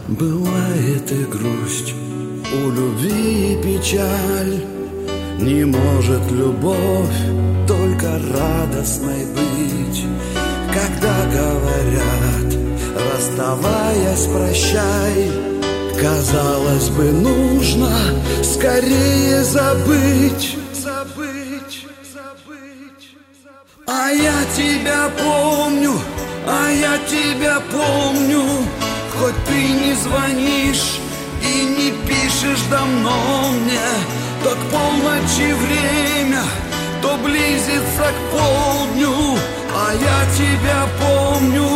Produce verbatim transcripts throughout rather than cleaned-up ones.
Бывает и грусть, у любви и печаль. Не может любовь только радостной быть. Когда говорят, расставаясь, прощай, казалось бы, нужно скорее забыть. Забыть, забыть, забыть. А я тебя помню, а я тебя помню. Хоть ты не звонишь и не пишешь давно мне, то к полночи время, то близится к полдню, а я тебя помню.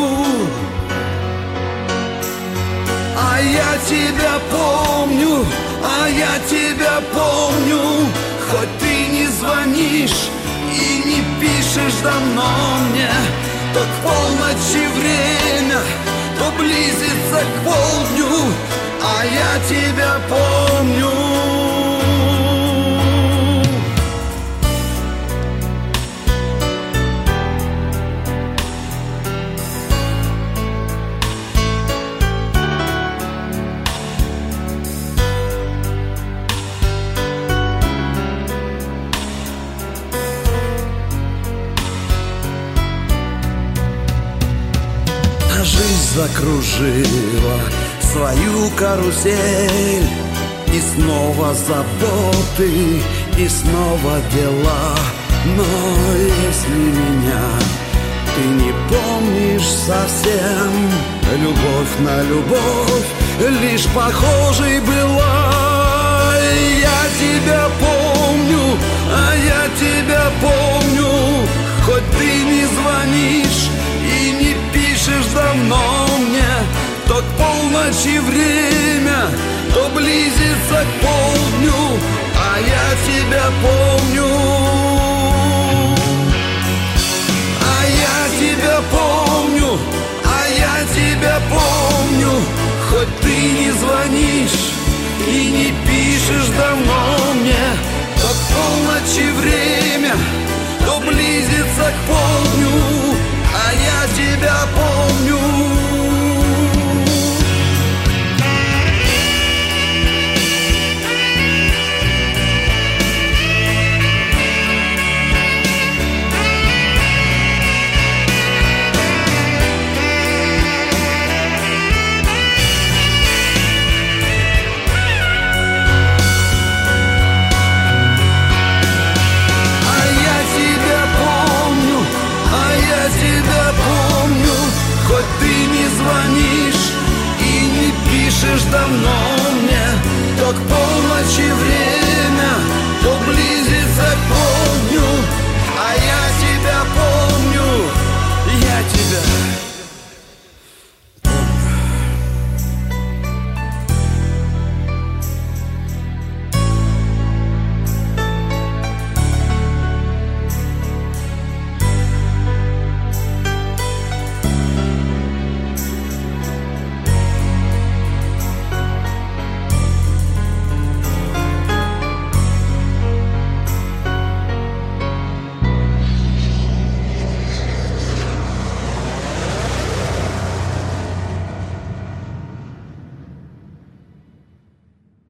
А я тебя помню, а я тебя помню. Хоть ты не звонишь и не пишешь давно мне, то к полночи время, то близится к полдню, а я тебя помню. Жизнь закружила свою карусель, и снова заботы, и снова дела. Но если меня ты не помнишь совсем, любовь на любовь лишь похожей была. Я тебя помню, а я тебя помню. Хоть ты не звонишь и не пишешь давно мне, то к полночи время, то близится к полдню, а я тебя помню.